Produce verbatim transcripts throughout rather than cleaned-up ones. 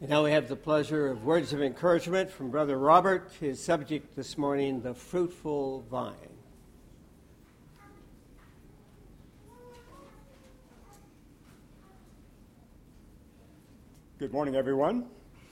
And now we have the pleasure of words of encouragement from Brother Robert. His subject this morning, the fruitful vine. Good morning, everyone.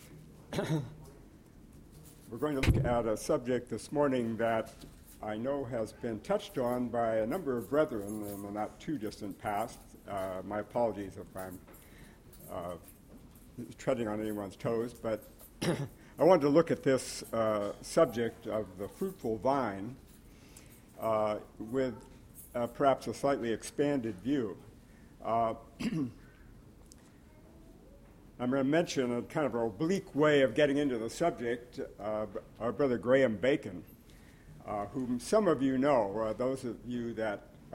We're going to look at a subject this morning that I know has been touched on by a number of brethren in the not too distant past. Uh, my apologies if I'm uh, treading on anyone's toes, but I wanted to look at this uh, subject of the fruitful vine uh, with uh, perhaps a slightly expanded view. Uh, I'm going to mention a kind of an oblique way of getting into the subject, uh, our brother Graham Bacon, uh, whom some of you know, uh, those of you that uh,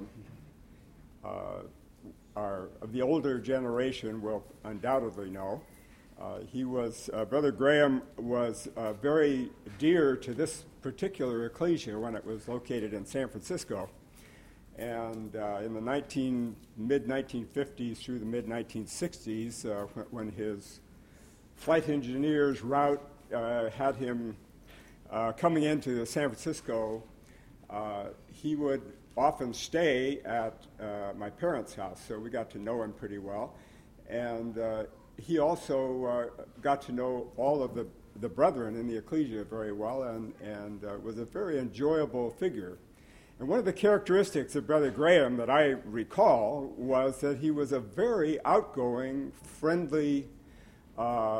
uh, are of the older generation will undoubtedly know. Uh, he was, uh, Brother Graham was uh, very dear to this particular ecclesia when it was located in San Francisco. And uh, in the nineteen, mid nineteen fifties through the mid nineteen sixties, uh, when his flight engineer's route uh, had him uh, coming into San Francisco, uh, he would often stay at uh, my parents' house, so we got to know him pretty well. And uh, he also uh, got to know all of the, the brethren in the ecclesia very well, and, and uh, was a very enjoyable figure. And one of the characteristics of Brother Graham that I recall was that he was a very outgoing, friendly uh,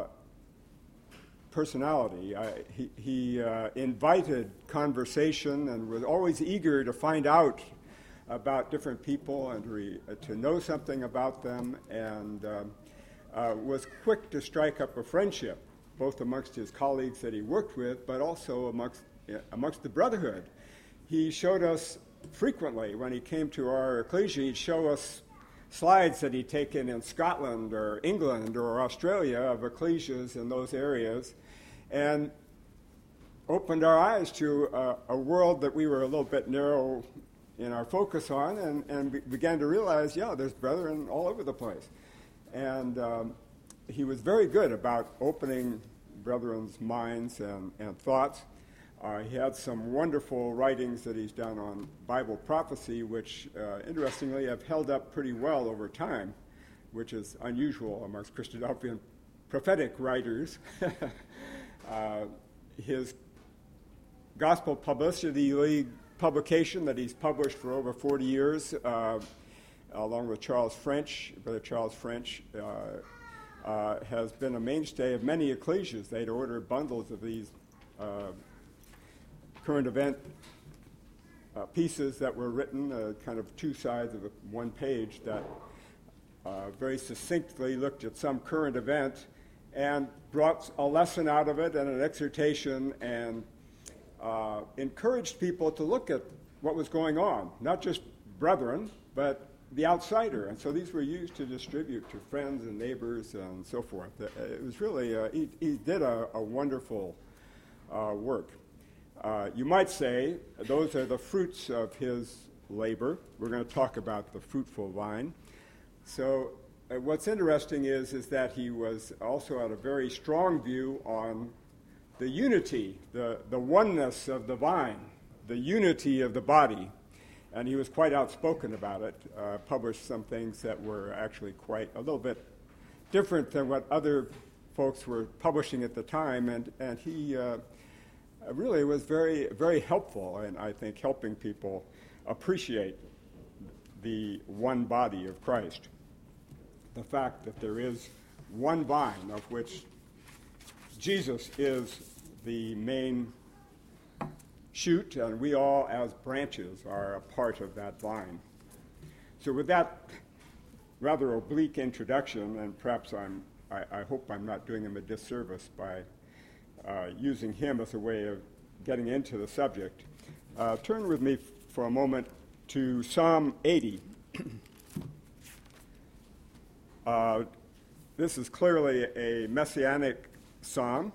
personality. I, he he uh, invited conversation and was always eager to find out about different people and re, uh, to know something about them, and uh, uh, was quick to strike up a friendship, both amongst his colleagues that he worked with, but also amongst, uh, amongst the brotherhood. He showed us frequently, when he came to our ecclesia, he'd show us slides that he'd taken in Scotland or England or Australia of ecclesias in those areas, and opened our eyes to uh, a world that we were a little bit narrow in our focus on, and, and be- began to realize, yeah, there's brethren all over the place. And um, he was very good about opening brethren's minds and, and thoughts. Uh, he had some wonderful writings that he's done on Bible prophecy, which, uh, interestingly, have held up pretty well over time, which is unusual amongst Christadelphian prophetic writers. uh, his Gospel Publicity League publication that he's published for over forty years, uh, along with Charles French, Brother Charles French, uh, uh, has been a mainstay of many ecclesias. They'd order bundles of these uh, current event uh, pieces that were written, uh, kind of two sides of a, one page that uh, very succinctly looked at some current event and brought a lesson out of it and an exhortation, and uh, encouraged people to look at what was going on, not just brethren, but the outsider. And so these were used to distribute to friends and neighbors and so forth. It was really, uh, he, he did a, a wonderful uh, work. Uh, you might say those are the fruits of his labor. We're going to talk about the fruitful vine. So uh, what's interesting is, is that he was also had a very strong view on the unity, the, the oneness of the vine, the unity of the body. And he was quite outspoken about it, uh, published some things that were actually quite a little bit different than what other folks were publishing at the time. And, and he... Uh, really was very, very helpful, and I think helping people appreciate the one body of Christ. The fact that there is one vine of which Jesus is the main shoot, and we all as branches are a part of that vine. So with that rather oblique introduction, and perhaps I'm, I, I hope I'm not doing him a disservice by Uh, using him as a way of getting into the subject. Uh, turn with me f- for a moment to Psalm eighty. uh, this is clearly a messianic psalm,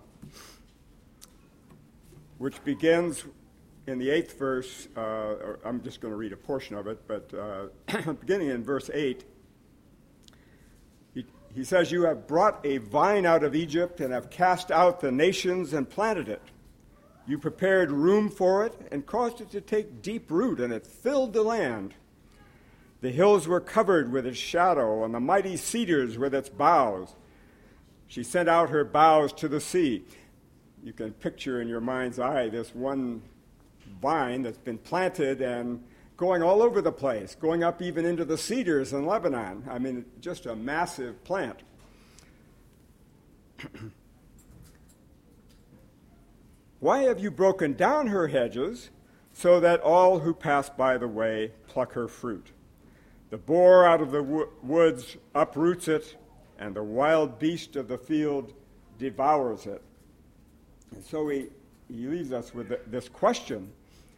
which begins in the eighth verse. Uh, or I'm just going to read a portion of it, but uh, beginning in verse eight, he he says, "You have brought a vine out of Egypt and have cast out the nations and planted it. You prepared room for it and caused it to take deep root, and it filled the land. The hills were covered with its shadow, and the mighty cedars with its boughs. She sent out her boughs to the sea." You can picture in your mind's eye this one vine that's been planted and going all over the place, going up even into the cedars in Lebanon. I mean, just a massive plant. "Why have you broken down her hedges so that all who pass by the way pluck her fruit? The boar out of the wo- woods uproots it, and the wild beast of the field devours it." And so he, he leaves us with this question.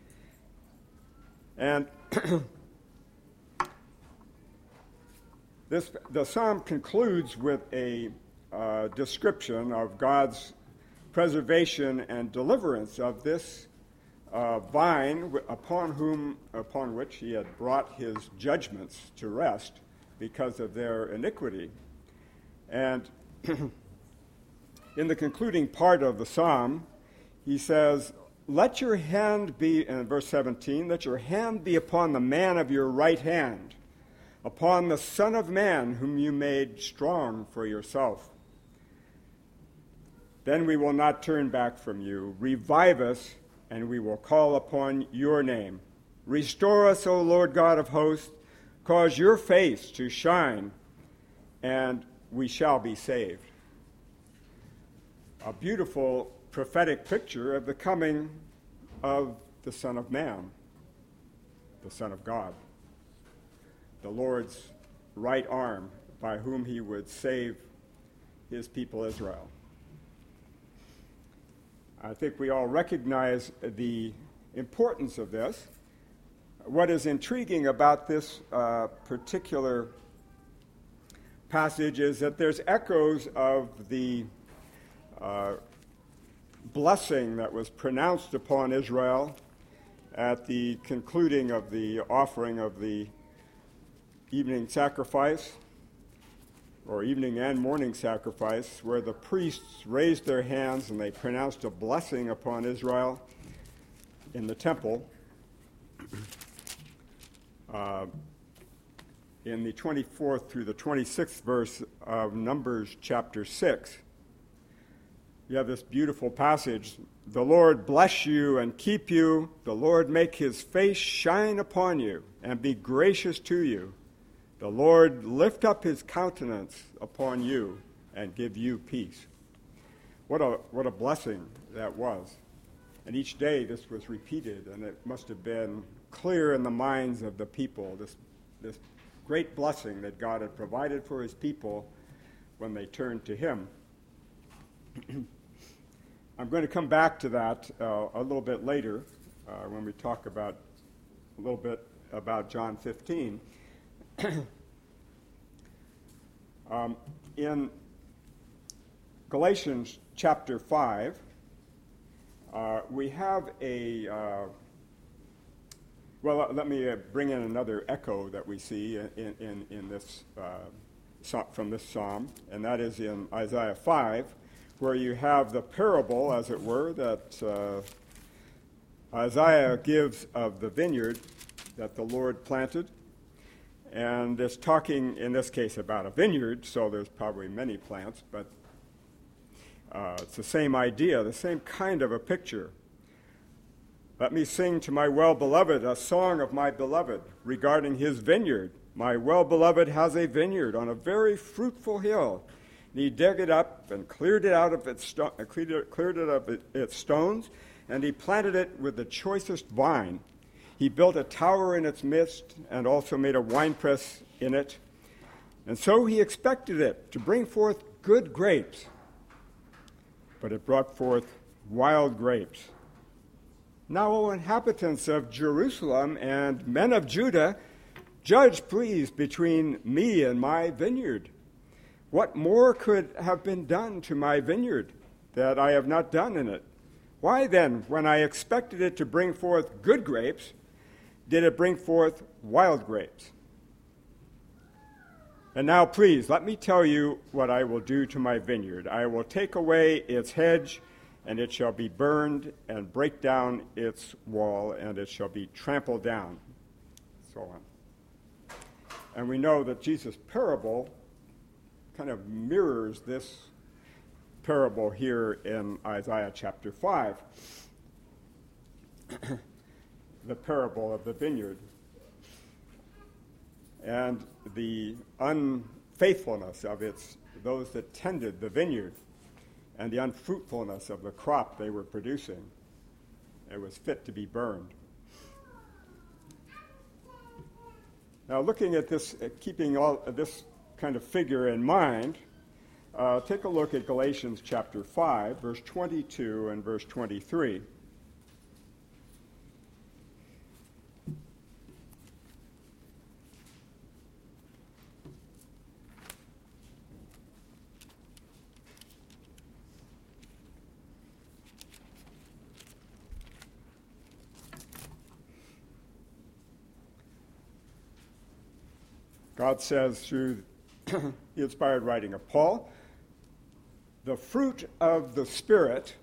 And this, the psalm concludes with a uh, description of God's preservation and deliverance of this uh, vine upon whom, upon which he had brought his judgments to rest because of their iniquity. And in the concluding part of the psalm, he says, "Let your hand be," in verse seventeen, "let your hand be upon the man of your right hand, upon the Son of Man whom you made strong for yourself. Then we will not turn back from you. Revive us, and we will call upon your name. Restore us, O Lord God of hosts. Cause your face to shine, and we shall be saved." A beautiful prophetic picture of the coming of the Son of Man, the Son of God, the Lord's right arm by whom he would save his people Israel. I think we all recognize the importance of this. What is intriguing about this uh, particular passage is that there's echoes of the uh, blessing that was pronounced upon Israel at the concluding of the offering of the evening sacrifice, or evening and morning sacrifice, where the priests raised their hands and they pronounced a blessing upon Israel in the temple. Uh, in the twenty-fourth through the twenty-sixth verse of Numbers chapter six, you have this beautiful passage. "The Lord bless you and keep you. The Lord make his face shine upon you and be gracious to you. The Lord lift up his countenance upon you and give you peace." What a what a blessing that was. And each day this was repeated, and it must have been clear in the minds of the people, this this great blessing that God had provided for his people when they turned to him. I'm going to come back to that uh, a little bit later uh, when we talk about a little bit about John fifteen. um, in Galatians chapter five, uh, we have a, uh, well, let me uh, bring in another echo that we see in, in, in this, uh, from this psalm, and that is in Isaiah five, where you have the parable, as it were, that uh, Isaiah gives of the vineyard that the Lord planted. And it's talking, in this case, about a vineyard, so there's probably many plants, but uh, it's the same idea, the same kind of a picture. "Let me sing to my well-beloved a song of my beloved regarding his vineyard. My well-beloved has a vineyard on a very fruitful hill. And he dug it up and cleared it out of its sto- cleared it, cleared it of it, its stones, and he planted it with the choicest vine. He built a tower in its midst and also made a winepress in it. And so he expected it to bring forth good grapes, but it brought forth wild grapes. Now, O inhabitants of Jerusalem and men of Judah, judge, please, between me and my vineyard. What more could have been done to my vineyard that I have not done in it? Why then, when I expected it to bring forth good grapes, did it bring forth wild grapes?" And now, please, let me tell you what I will do to my vineyard. I will take away its hedge, and it shall be burned, and break down its wall, and it shall be trampled down. So on. And we know that Jesus' parable kind of mirrors this parable here in Isaiah chapter five. The parable of the vineyard. And the unfaithfulness of its those that tended the vineyard, and the unfruitfulness of the crop they were producing. It was fit to be burned. Now, looking at this, uh, keeping all uh, this kind of figure in mind, uh, take a look at Galatians chapter five, verse twenty-two and verse twenty-three. God says through the inspired writing of Paul, the fruit of the Spirit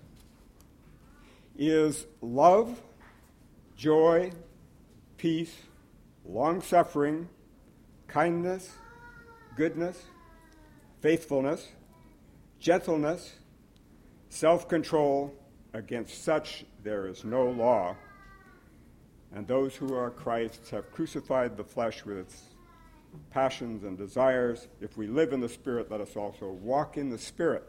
is love, joy, peace, long-suffering, kindness, goodness, faithfulness, gentleness, self-control. Against such there is no law. And those who are Christ's have crucified the flesh with its passions and desires. If we live in the Spirit, let us also walk in the Spirit.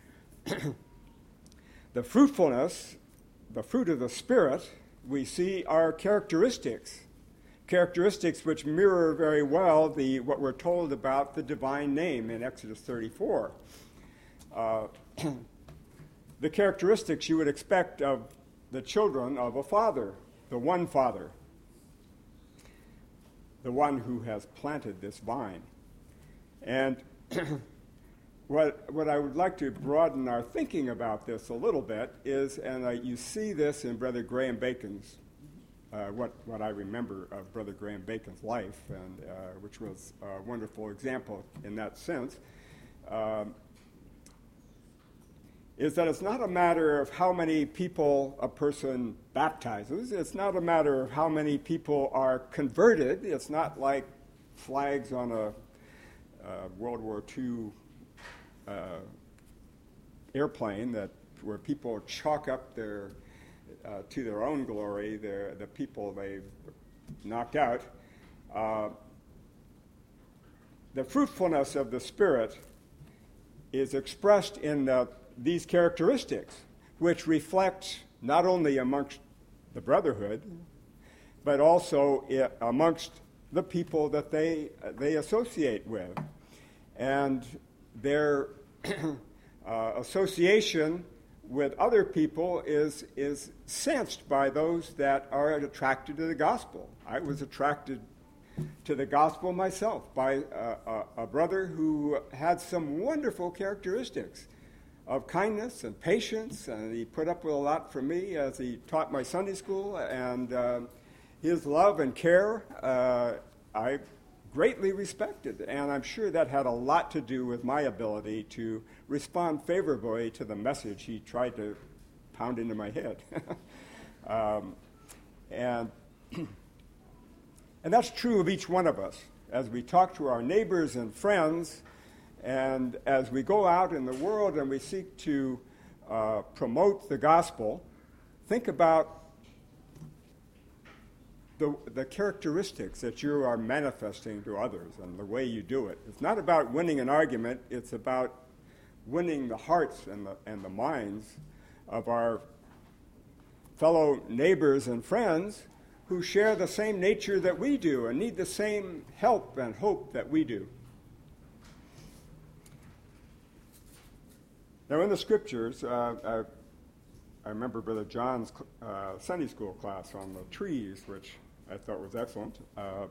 The fruitfulness, the fruit of the Spirit, we see are characteristics, characteristics which mirror very well the what we're told about the divine name in Exodus thirty-four. Uh, the characteristics you would expect of the children of a father, the one Father, the one who has planted this vine. And what, what I would like to broaden our thinking about this a little bit is, and uh, you see this in Brother Graham Bacon's, uh, what, what I remember of Brother Graham Bacon's life, and uh, which was a wonderful example in that sense, um, is that it's not a matter of how many people a person baptizes. It's not a matter of how many people are converted. It's not like flags on a uh, World War Two uh, airplane that where people chalk up their uh, to their own glory their, the people they've knocked out. Uh, the fruitfulness of the Spirit is expressed in the these characteristics, which reflect not only amongst the brotherhood, but also I- amongst the people that they they associate with. And their uh, association with other people is, is sensed by those that are attracted to the gospel. I was attracted to the gospel myself by a, a, a brother who had some wonderful characteristics of kindness and patience, and he put up with a lot from me as he taught my Sunday school, and uh, his love and care uh, I greatly respected, and I'm sure that had a lot to do with my ability to respond favorably to the message he tried to pound into my head. um, and, and that's true of each one of us. As we talk to our neighbors and friends, and as we go out in the world and we seek to uh, promote the gospel, think about the, the characteristics that you are manifesting to others and the way you do it. It's not about winning an argument. It's about winning the hearts and the, and the minds of our fellow neighbors and friends who share the same nature that we do and need the same help and hope that we do. Now, in the scriptures, uh, I, I remember Brother John's uh, Sunday school class on the trees, which I thought was excellent. Uh,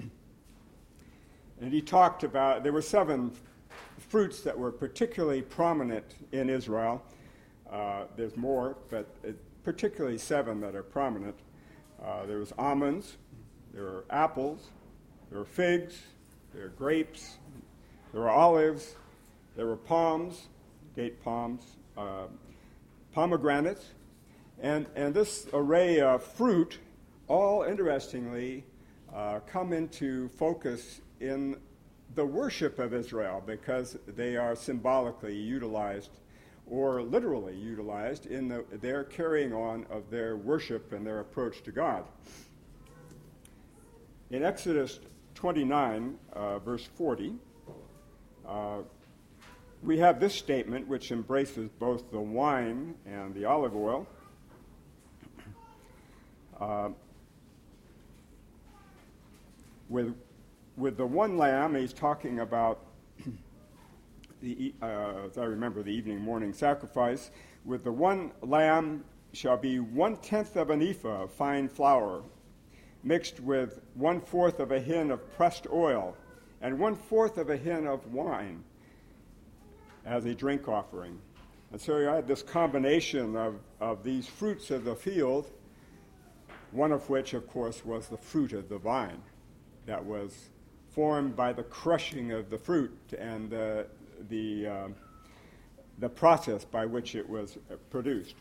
and he talked about, there were seven fruits that were particularly prominent in Israel. Uh, there's more, but it, particularly seven that are prominent. Uh, there was almonds, there were apples, there were figs, there were grapes, There were olives, there were palms, date palms, uh, pomegranates, and, and this array of fruit, all interestingly, uh, come into focus in the worship of Israel because they are symbolically utilized or literally utilized in the, their carrying on of their worship and their approach to God. In Exodus twenty-nine, uh, verse forty, uh, we have this statement which embraces both the wine and the olive oil. Uh, with, with the one lamb, he's talking about, the, uh, as I remember, the evening morning sacrifice. With the one lamb shall be one-tenth of an ephah of fine flour, mixed with one-fourth of a hin of pressed oil, and one-fourth of a hin of wine as a drink offering. And so you had this combination of, of these fruits of the field, one of which, of course, was the fruit of the vine that was formed by the crushing of the fruit and uh, the, uh, the process by which it was produced.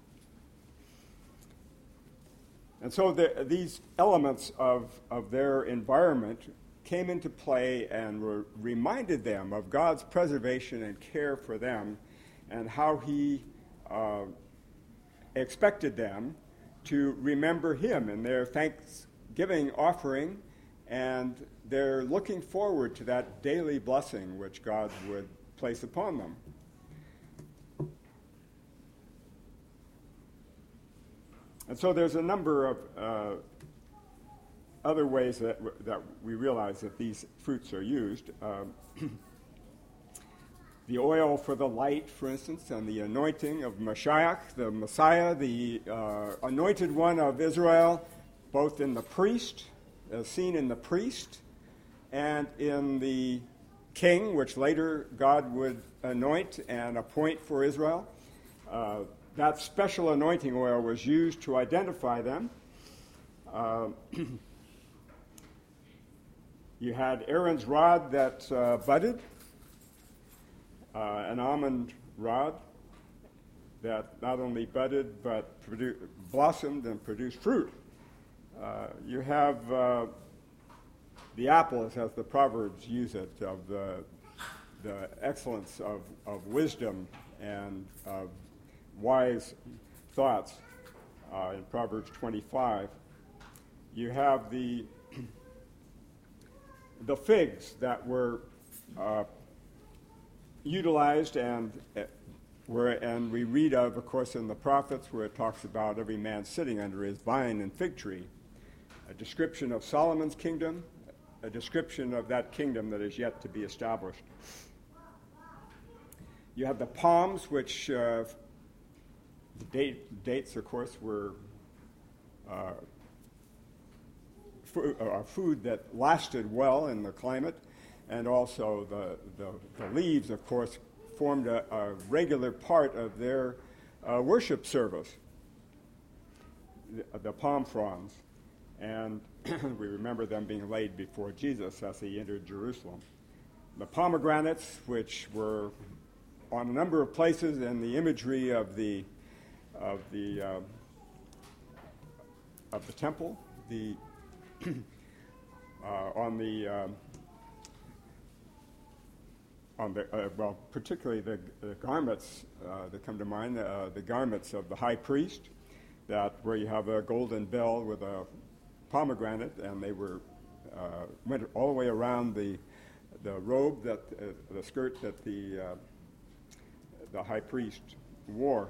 And so the, these elements of, of their environment came into play and were, reminded them of God's preservation and care for them and how he uh, expected them to remember him in their thanksgiving offering, and they're looking forward to that daily blessing which God would place upon them. And so there's a number of uh, other ways that, w- that we realize that these fruits are used. Um, the oil for the light, for instance, and the anointing of Mashiach, the Messiah, the uh, anointed one of Israel, both in the priest, as seen in the priest, and in the king, which later God would anoint and appoint for Israel. Uh, that special anointing oil was used to identify them. Uh, you had Aaron's rod that uh, budded, uh, an almond rod that not only budded but produ- blossomed and produced fruit. Uh, you have uh, the apple, as the Proverbs use it, of the, the excellence of, of wisdom and of wise thoughts uh, in Proverbs twenty-five. You have the the figs that were uh, utilized and uh, were, and we read of, of course, in the prophets where it talks about every man sitting under his vine and fig tree. A description of Solomon's kingdom, a description of that kingdom that is yet to be established. You have the palms, which uh, the date, dates, of course, were uh, fu- uh, food that lasted well in the climate, and also the, the, the leaves, of course, formed a, a regular part of their uh, worship service, the, the palm fronds. And we remember them being laid before Jesus as he entered Jerusalem. The pomegranates, which were on a number of places in the imagery of the of the uh, of the temple, the uh, on the um, on the uh, well, particularly the, the garments uh, that come to mind, uh, the garments of the high priest, that where you have a golden bell with a pomegranate, and they were uh, went all the way around the the robe that uh, the skirt that the uh, the high priest wore.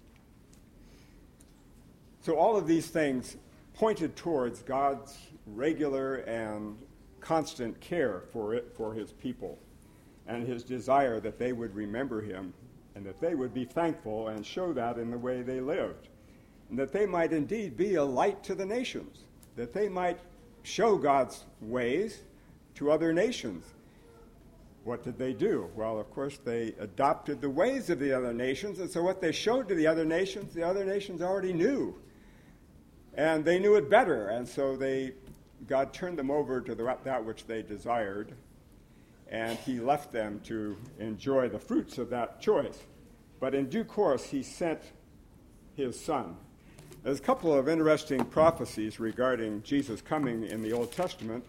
So all of these things pointed towards God's regular and constant care for it for his people, and his desire that they would remember him, and that they would be thankful and show that in the way they lived, and that they might indeed be a light to the nations, that they might show God's ways to other nations. What did they do? Well, of course, they adopted the ways of the other nations, and so what they showed to the other nations, the other nations already knew. And they knew it better, and so they God turned them over to the, that which they desired, and he left them to enjoy the fruits of that choice. But in due course, he sent his son. There's a couple of interesting prophecies regarding Jesus coming in the Old Testament.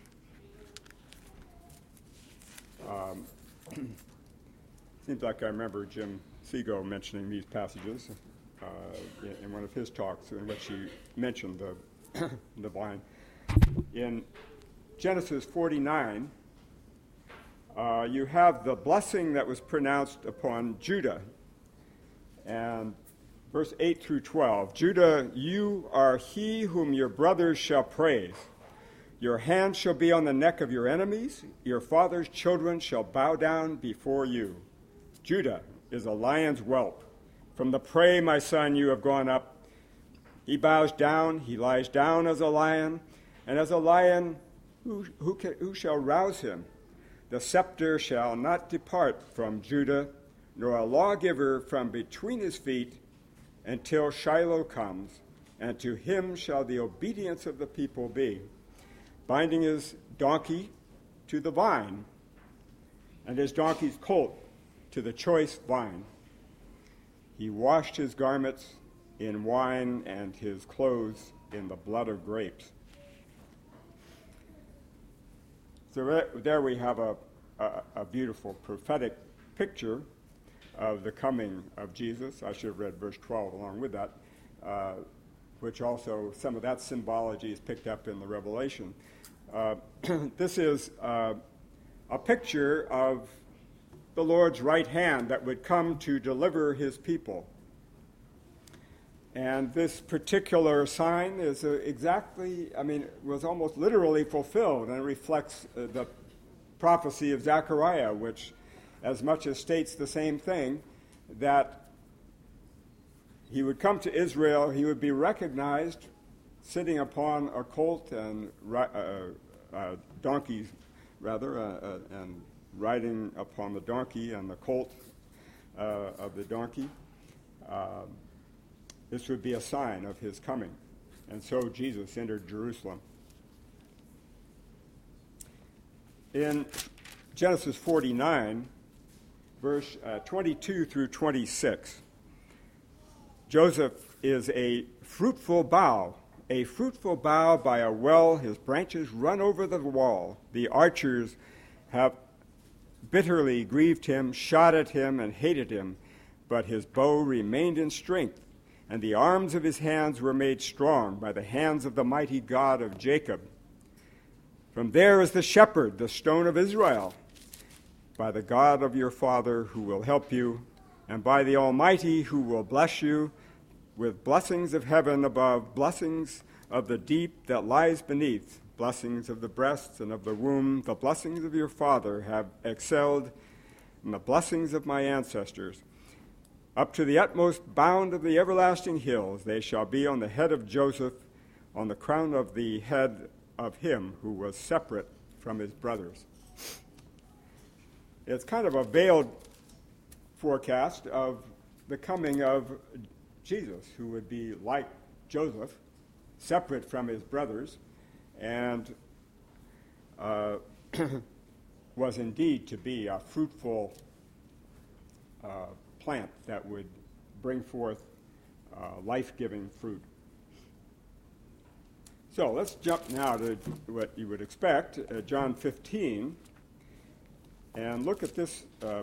Um, seems like I remember Jim Seago mentioning these passages uh, in, in one of his talks in which he mentioned the, the vine. In Genesis forty-nine, uh, you have the blessing that was pronounced upon Judah. And verse eight through twelve, Judah, you are he whom your brothers shall praise. Your hand shall be on the neck of your enemies. Your father's children shall bow down before you. Judah is a lion's whelp. From the prey, my son, you have gone up. He bows down, he lies down as a lion, and as a lion, who, who, can, who shall rouse him? The scepter shall not depart from Judah, nor a lawgiver from between his feet, until Shiloh comes, and to him shall the obedience of the people be, binding his donkey to the vine, and his donkey's colt to the choice vine. He washed his garments in wine and his clothes in the blood of grapes. So there we have a, a, a beautiful prophetic picture of the coming of Jesus. I should have read verse twelve along with that, uh, which also, some of that symbology is picked up in the Revelation. Uh, this is uh, a picture of the Lord's right hand that would come to deliver his people. And this particular sign is uh, exactly, I mean, was almost literally fulfilled, and it reflects uh, the prophecy of Zechariah, which as much as states the same thing, that he would come to Israel, he would be recognized sitting upon a colt and uh, uh, donkeys, rather, uh, uh, and riding upon the donkey and the colt uh, of the donkey. Uh, this would be a sign of his coming. And so Jesus entered Jerusalem. In Genesis forty-nine, verse uh, twenty-two through twenty-six, Joseph is a fruitful bough, a fruitful bough by a well, his branches run over the wall. The archers have bitterly grieved him, shot at him, and hated him, but his bow remained in strength, and the arms of his hands were made strong by the hands of the mighty God of Jacob. From there is the shepherd, the stone of Israel, by the God of your father who will help you, and by the Almighty who will bless you with blessings of heaven above, blessings of the deep that lies beneath, blessings of the breasts and of the womb. The blessings of your father have excelled in the blessings of my ancestors. Up to the utmost bound of the everlasting hills they shall be on the head of Joseph, on the crown of the head of him who was separate from his brothers. It's kind of a veiled forecast of the coming of Jesus, who would be like Joseph, separate from his brothers, and uh, was indeed to be a fruitful uh, plant that would bring forth uh, life-giving fruit. So let's jump now to what you would expect, uh, John fifteen, and look at this uh,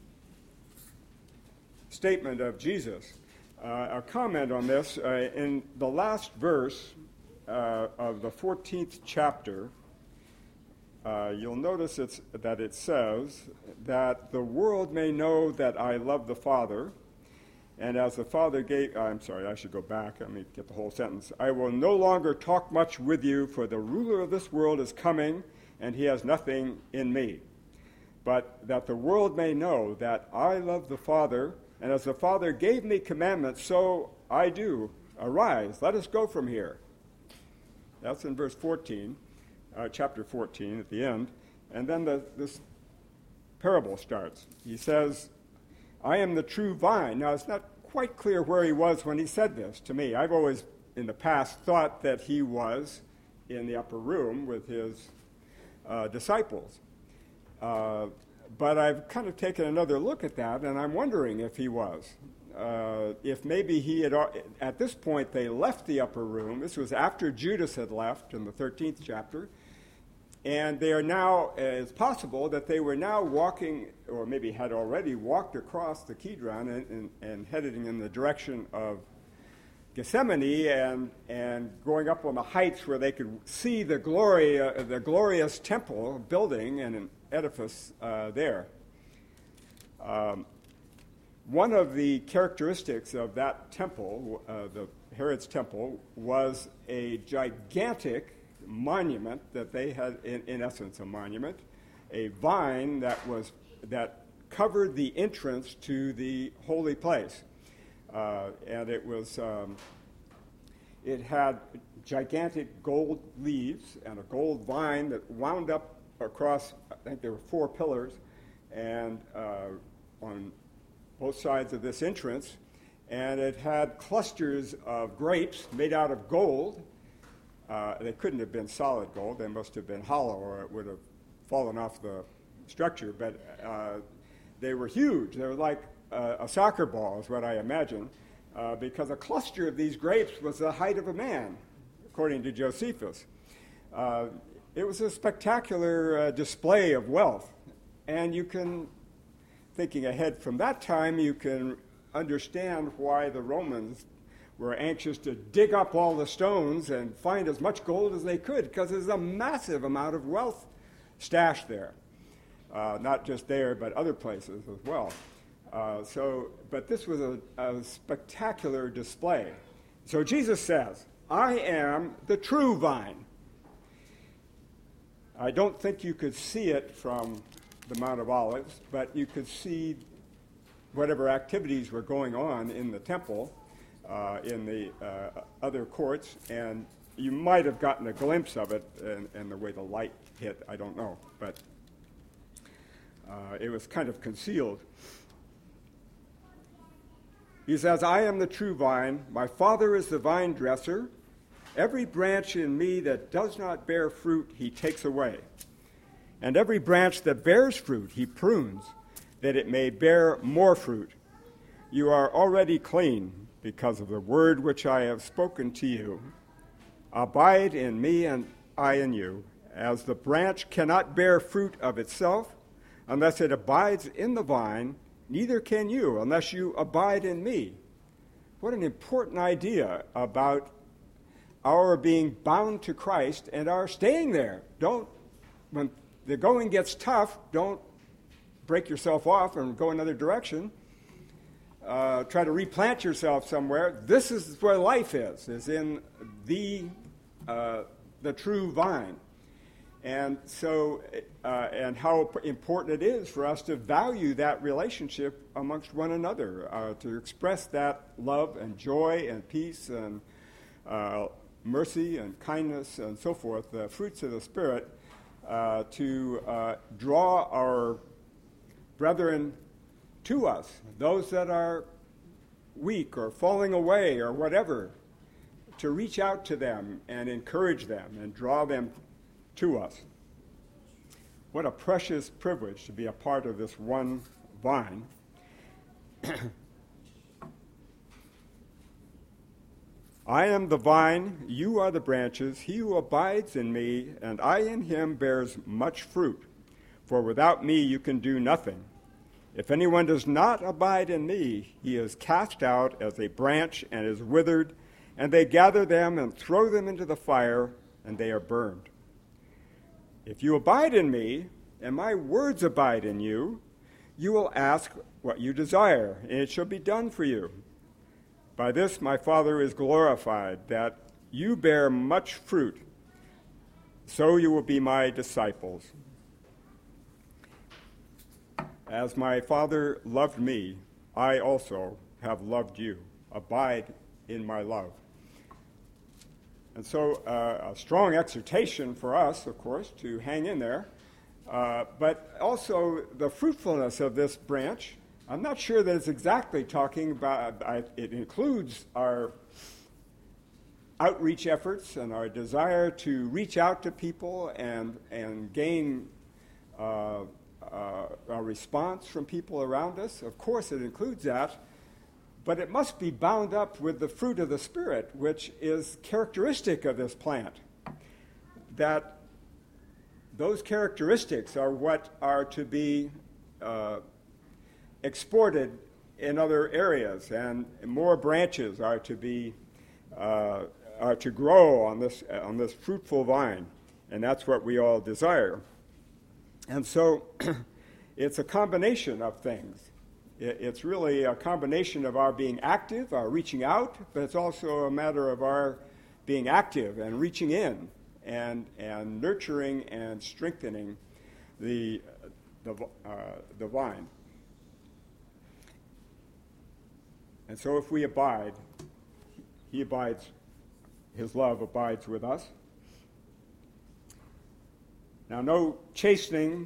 statement of Jesus. Uh, a comment on this, uh, in the last verse uh, of the fourteenth chapter, uh, you'll notice it's, that it says that the world may know that I love the Father, and as the Father gave, uh, I'm sorry, I should go back, let me get the whole sentence. I will no longer talk much with you, for the ruler of this world is coming, and he has nothing in me. But that the world may know that I love the Father, and as the Father gave me commandments, so I do. Arise, let us go from here. That's in verse fourteen, uh, chapter fourteen at the end. And then the, this parable starts. He says, I am the true vine. Now, it's not quite clear where he was when he said this to me. I've always, in the past, thought that he was in the upper room with his uh, disciples. Uh, but I've kind of taken another look at that, and I'm wondering if he was. Uh, if maybe he had, at this point, they left the upper room. This was after Judas had left in the thirteenth chapter. And they are now, it's possible that they were now walking, or maybe had already walked across the Kidron and, and, and heading in the direction of Gethsemane and, and going up on the heights where they could see the glory, uh, the glorious temple building and an edifice uh, there. Um, one of the characteristics of that temple, uh, the Herod's temple, was a gigantic monument that they had, in, in essence, a monument, a vine that was that covered the entrance to the holy place, uh, and it was um, it had gigantic gold leaves and a gold vine that wound up across. I think there were four pillars, and uh, on both sides of this entrance, and it had clusters of grapes made out of gold. Uh, they couldn't have been solid gold. They must have been hollow, or it would have fallen off the structure. But uh, they were huge. They were like uh, a soccer ball, is what I imagine, uh, because a cluster of these grapes was the height of a man, according to Josephus. Uh, it was a spectacular uh, display of wealth. And you can, thinking ahead from that time, you can understand why the Romans were anxious to dig up all the stones and find as much gold as they could, because there's a massive amount of wealth stashed there. Uh, not just there, but other places as well. Uh, so, but this was a, a spectacular display. So Jesus says, I am the true vine. I don't think you could see it from the Mount of Olives, but you could see whatever activities were going on in the temple, Uh, in the uh, other courts, and you might have gotten a glimpse of it and, and the way the light hit, I don't know, but uh, it was kind of concealed. He says, I am the true vine, my Father is the vine dresser. Every branch in me that does not bear fruit, he takes away. And every branch that bears fruit, he prunes, that it may bear more fruit. You are already clean, because of the word which I have spoken to you. Abide in me and I in you, as the branch cannot bear fruit of itself unless it abides in the vine, neither can you unless you abide in me. What an important idea about our being bound to Christ and our staying there. Don't, when the going gets tough, don't break yourself off and go another direction. Uh, try to replant yourself somewhere. This is where life is, is in the uh, the true vine. And so, uh, and how important it is for us to value that relationship amongst one another, uh, to express that love and joy and peace and uh, mercy and kindness and so forth, the fruits of the Spirit, uh, to uh, draw our brethren to us, those that are weak or falling away or whatever, to reach out to them and encourage them and draw them to us. What a precious privilege to be a part of this one vine. I am the vine, you are the branches. He who abides in me and I in him bears much fruit, for without me you can do nothing. If anyone does not abide in me, he is cast out as a branch and is withered, and they gather them and throw them into the fire, and they are burned. If you abide in me, and my words abide in you, you will ask what you desire, and it shall be done for you. By this my Father is glorified, that you bear much fruit, so you will be my disciples. As my Father loved me, I also have loved you. Abide in my love. And so uh, a strong exhortation for us, of course, to hang in there, uh, but also the fruitfulness of this branch. I'm not sure that it's exactly talking about, I, it includes our outreach efforts and our desire to reach out to people and, and gain uh, uh, a response from people around us? Of course, it includes that. But it must be bound up with the fruit of the Spirit, which is characteristic of this plant. That those characteristics are what are to be uh, exported in other areas, and more branches are to be uh, are to grow on this on this fruitful vine, and that's what we all desire. And so, it's a combination of things. It's really a combination of our being active, our reaching out, but it's also a matter of our being active and reaching in and and nurturing and strengthening the the, uh, the vine. And so if we abide, he abides, his love abides with us. Now, no chastening,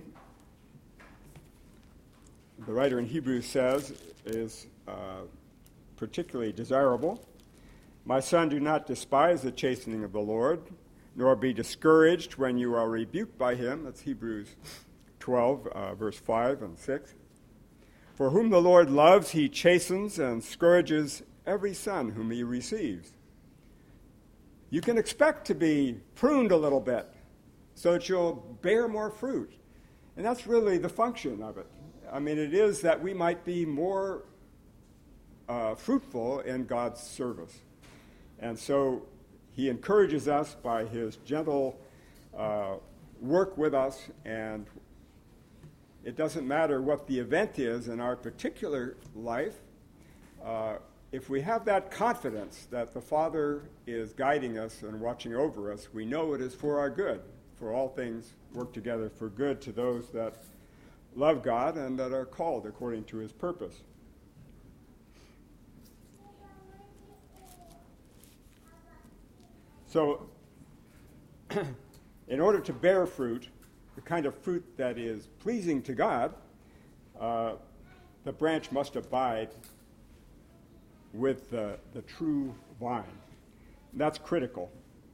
the writer in Hebrews says, is uh, particularly desirable. My son, do not despise the chastening of the Lord, nor be discouraged when you are rebuked by him. That's Hebrews twelve, uh, verse five and six. For whom the Lord loves, he chastens and scourges every son whom he receives. You can expect to be pruned a little bit so that you'll bear more fruit. And that's really the function of it. I mean, it is that we might be more uh, fruitful in God's service. And so he encourages us by his gentle uh, work with us, and it doesn't matter what the event is in our particular life. Uh, if we have that confidence that the Father is guiding us and watching over us, we know it is for our good. For all things work together for good to those that love God and that are called according to his purpose. So, in order to bear fruit, the kind of fruit that is pleasing to God, uh, the branch must abide with the, the true vine. That's critical.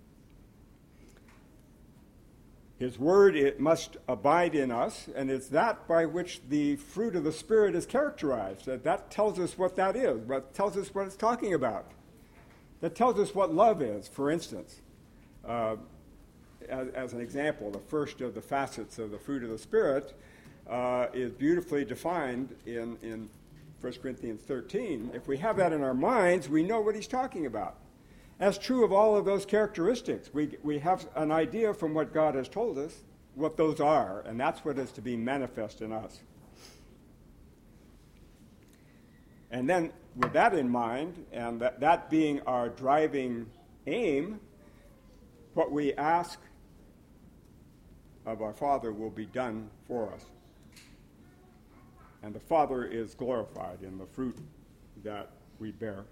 His word, it must abide in us, and it's that by which the fruit of the Spirit is characterized. That, that tells us what that is, what tells us what it's talking about. That tells us what love is, for instance. Uh, as, as an example, the first of the facets of the fruit of the Spirit uh, is beautifully defined in, in First Corinthians thirteen. If we have that in our minds, we know what he's talking about. That's true of all of those characteristics. We we have an idea from what God has told us what those are, and that's what is to be manifest in us. And then with that in mind, and that, that being our driving aim, what we ask of our Father will be done for us. And the Father is glorified in the fruit that we bear.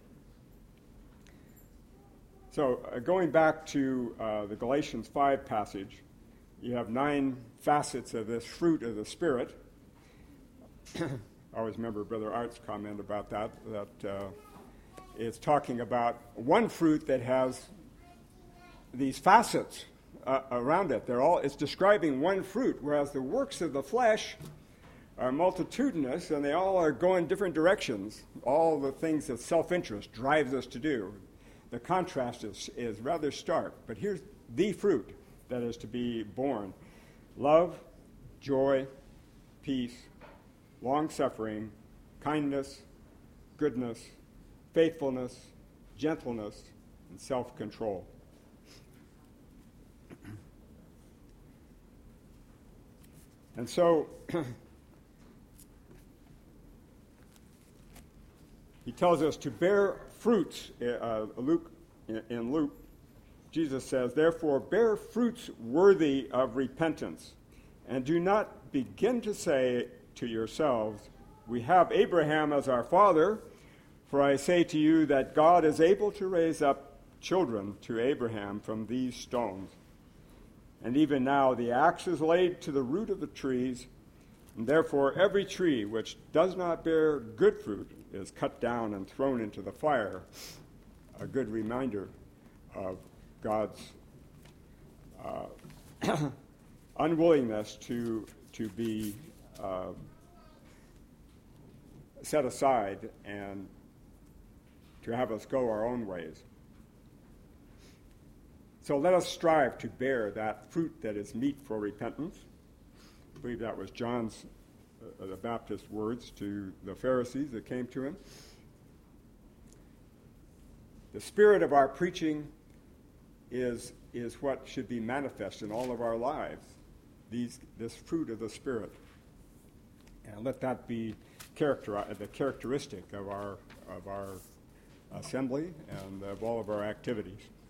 So uh, going back to uh, the Galatians five passage, you have nine facets of this fruit of the Spirit. I always remember Brother Art's comment about that, that uh, it's talking about one fruit that has these facets uh, around it. They're all, it's describing one fruit, whereas the works of the flesh are multitudinous, and they all are going different directions. All the things that self-interest drives us to do. The contrast is, is rather stark, but here's the fruit that is to be born. Love, joy, peace, long-suffering, kindness, goodness, faithfulness, gentleness, and self-control. And so, he tells us to bear fruits. Uh, Luke, in Luke, Jesus says, therefore, bear fruits worthy of repentance, and do not begin to say to yourselves, we have Abraham as our father, for I say to you that God is able to raise up children to Abraham from these stones. And even now the axe is laid to the root of the trees, and therefore every tree which does not bear good fruit is cut down and thrown into the fire. A good reminder of God's uh, unwillingness to to be uh, set aside and to have us go our own ways. So let us strive to bear that fruit that is meet for repentance. I believe that was John's, uh, the Baptist words to the Pharisees that came to him. The spirit of our preaching is, is what should be manifest in all of our lives, these, this fruit of the Spirit. And let that be character, the characteristic of our, of our assembly and of all of our activities.